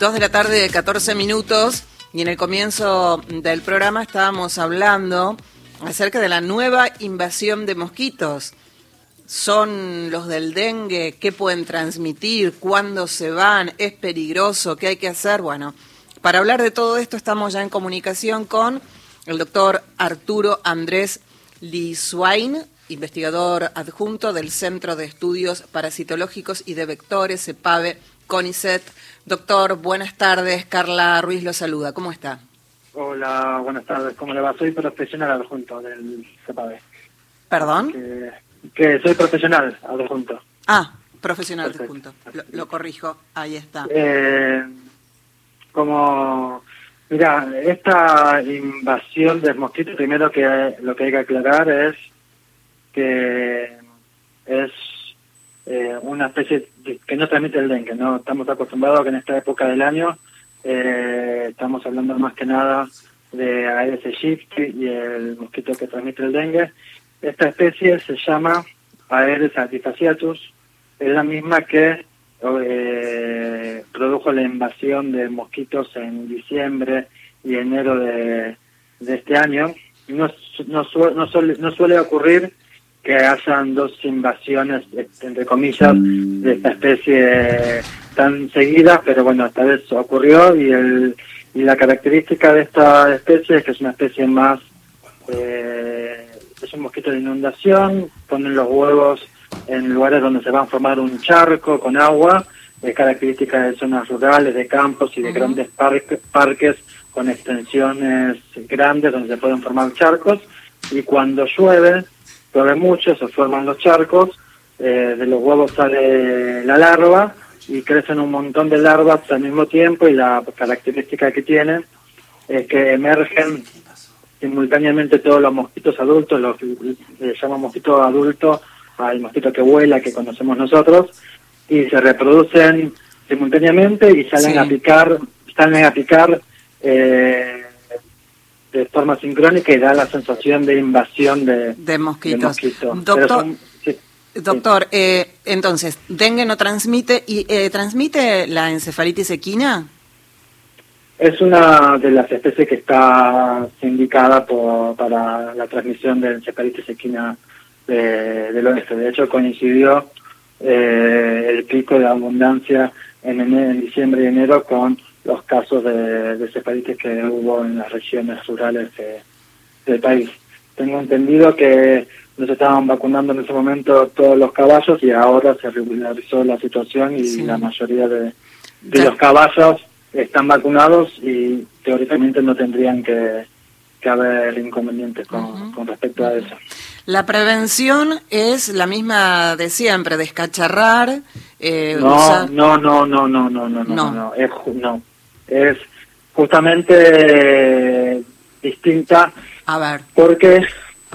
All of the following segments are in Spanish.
2 de la tarde, 14 minutos, y en el comienzo del programa estábamos hablando acerca de la nueva invasión de mosquitos. ¿Son los del dengue? ¿Qué pueden transmitir? ¿Cuándo se van? ¿Es peligroso? ¿Qué hay que hacer? Bueno, para hablar de todo esto estamos ya en comunicación con el doctor Arturo Andrés Lisuain, investigador adjunto del Centro de Estudios Parasitológicos y de Vectores, CEPAVE, CONICET. Doctor, buenas tardes. Carla Ruiz lo saluda. ¿Cómo está? Hola, buenas tardes. ¿Cómo le va? Soy profesional adjunto del CEPAVE. ¿Perdón? Que soy profesional adjunto. Ah, profesional Perfecto. adjunto. Lo corrijo. Ahí está. Mira, esta invasión de mosquitos, primero que lo que hay que aclarar es que es una especie que no transmite el dengue, ¿no? Estamos acostumbrados a que en esta época del año estamos hablando más que nada de Aedes aegypti y el mosquito que transmite el dengue. Esta especie se llama Aedes aegypti, es la misma que produjo la invasión de mosquitos en diciembre y enero de este año. No suele ocurrir que hayan dos invasiones, entre comillas, de esta especie tan seguidas, pero bueno, esta vez ocurrió y la característica de esta especie es que es una especie más, es un mosquito de inundación, ponen los huevos en lugares donde se va a formar un charco con agua, es característica de zonas rurales, de campos y de grandes parques con extensiones grandes donde se pueden formar charcos, y cuando llueve mucho, se forman los charcos, de los huevos sale la larva y crecen un montón de larvas al mismo tiempo, y la característica que tienen es que emergen simultáneamente todos los mosquitos adultos, le llaman mosquito adulto al mosquito que vuela, que conocemos nosotros, y se reproducen simultáneamente y salen a picar de forma sincrónica, y da la sensación de invasión de mosquitos. Doctor, entonces, ¿dengue no transmite? ¿Y transmite la encefalitis equina? Es una de las especies que está indicada para la transmisión de encefalitis equina del oeste. De hecho, coincidió el pico de abundancia en diciembre y enero con los casos de encefalitis que hubo en las regiones rurales del país. Tengo entendido que no se estaban vacunando en ese momento todos los caballos, y ahora se regularizó la situación y la mayoría de los caballos están vacunados y teóricamente no tendrían que haber inconvenientes con respecto a eso. La prevención es la misma de siempre, descacharrar. Es justamente distinta. A ver. Porque,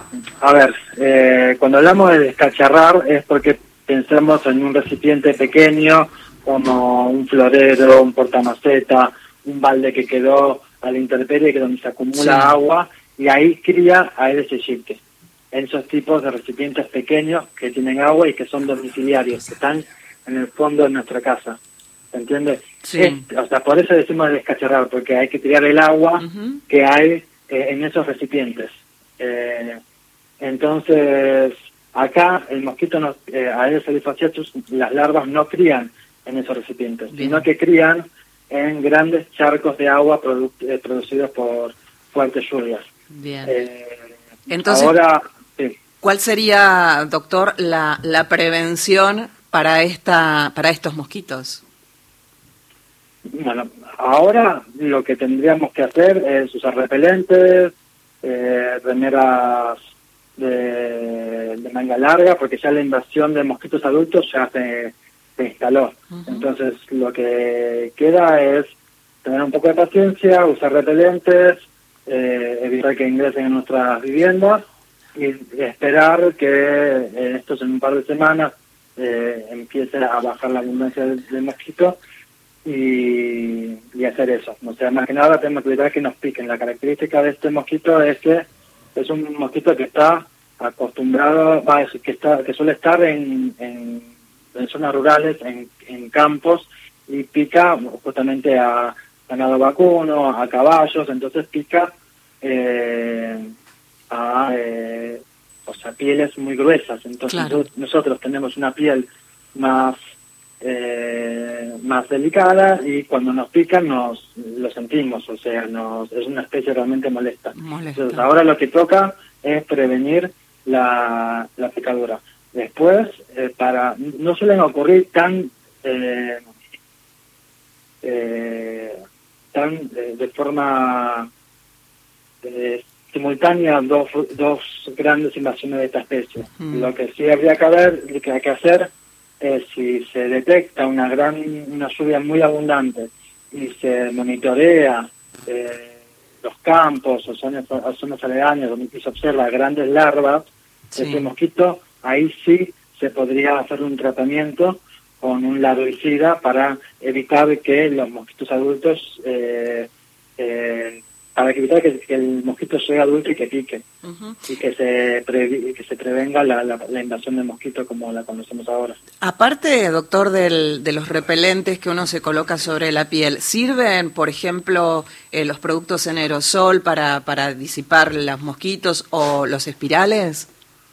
cuando hablamos de descacharrar es porque pensamos en un recipiente pequeño como un florero, un portamaceta, un balde que quedó a la intemperie, que donde se acumula agua, y ahí cría Aedes aegypti. En esos tipos de recipientes pequeños que tienen agua y que son domiciliarios, que están en el fondo de nuestra casa. ¿Se entiende? Sí. Por eso decimos descacharrar, porque hay que tirar el agua que hay en esos recipientes. Entonces, acá el mosquito Aedes aegypti, las larvas no crían en esos recipientes, sino que crían en grandes charcos de agua producidos por fuertes lluvias. Bien. Entonces, ahora, ¿cuál sería, doctor, la prevención para estos mosquitos? Bueno, ahora lo que tendríamos que hacer es usar repelentes, remeras de manga larga, porque ya la invasión de mosquitos adultos ya se instaló. Entonces lo que queda es tener un poco de paciencia, usar repelentes, evitar que ingresen en nuestras viviendas y esperar que en un par de semanas empiece a bajar la abundancia del mosquito y hacer eso. O sea, más que nada tenemos que evitar que nos piquen. La característica de este mosquito es que es un mosquito que está acostumbrado, que suele estar en zonas rurales, en campos, y pica justamente a ganado vacuno, a caballos, entonces pica o sea, pieles muy gruesas. Entonces claro. nosotros tenemos una piel más delicada, y cuando nos pican lo sentimos, o sea, es una especie realmente molesta. Entonces ahora lo que toca es prevenir la picadura. Después, no suelen ocurrir tan de forma simultánea dos grandes invasiones de esta especie. Lo que sí habría que hacer es, si se detecta una lluvia muy abundante y se monitorea los campos o zonas aledañas donde se observa grandes larvas de este mosquito, ahí sí se podría hacer un tratamiento con un larvicida para evitar que los mosquitos adultos para evitar que el mosquito sea adulto y que pique, y que se prevenga la invasión del mosquito como la conocemos ahora. Aparte, doctor, de los repelentes que uno se coloca sobre la piel, ¿sirven, por ejemplo, los productos en aerosol para disipar los mosquitos o los espirales?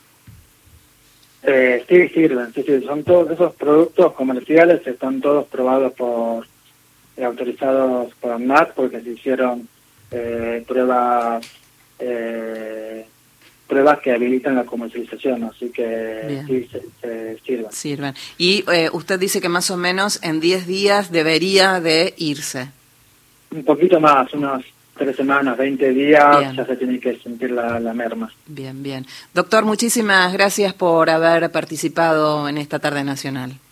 Sí, sirven, sí, son todos esos productos comerciales, están todos probados autorizados por ANMAT, porque se hicieron pruebas que habilitan la comercialización, así que sí, se sirven. Y usted dice que más o menos en 10 días debería de irse. Un poquito más, unos 3 semanas, 20 días, ya se tiene que sentir la merma. Bien. Doctor, muchísimas gracias por haber participado en esta tarde nacional.